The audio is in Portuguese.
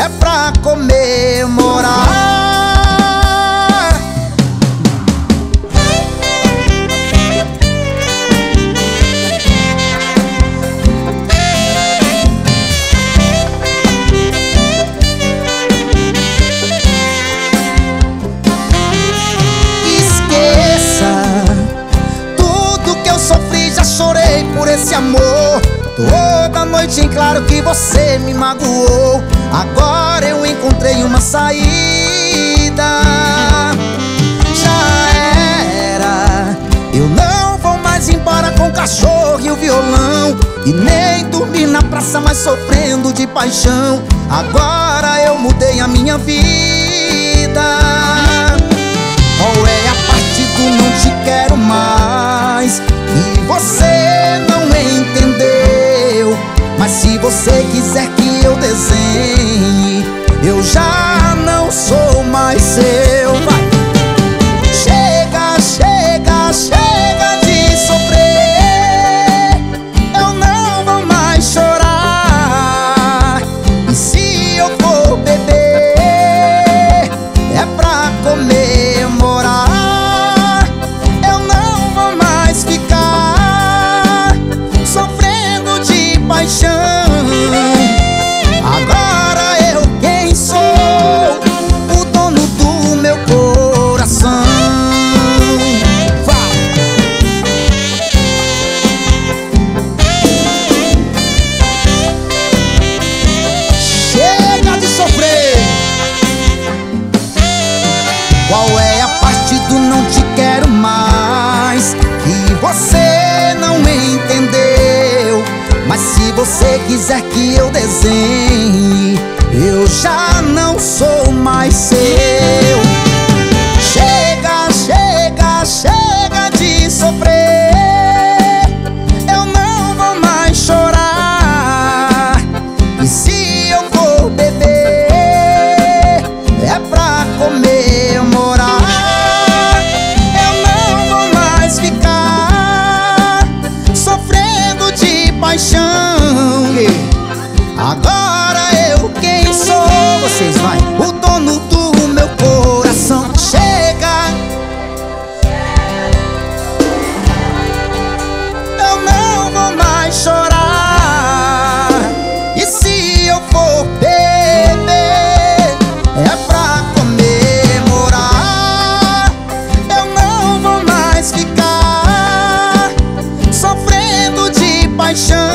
é pra comemorar. Chorei por esse amor. Toda noite em claro que você me magoou. Agora eu encontrei uma saída. Já era. Eu não vou mais embora com o cachorro e o violão, e nem dormir na praça mais sofrendo de paixão. Agora eu mudei a minha vida. Qual é a parte do não te quero mais que você não entendeu? Mas se você quiser que eu desenhe, eu já não sou mais seu. Vai. Chega, chega, chega de sofrer. Eu não vou mais chorar. E se eu for beber, é pra comemorar. Eu não vou mais ficar sofrendo de paixão. Agora eu quem sou? O dono do meu coração. Vai. Chega de sofrer. Qual é a parte do não te quero mais que você não entendeu? Mas se você quiser que eu desenhe, eu já não sou mais seu. Chega, chega, chega de sofrer. Eu não vou mais chorar. E se eu for beber, é pra comemorar. Eu não vou mais ficar sofrendo de paixão. Agora eu quem sou? Vocês vai. O dono do meu coração. Chega. Eu não vou mais chorar. E se eu for beber, é pra comemorar. Eu não vou mais ficar sofrendo de paixão.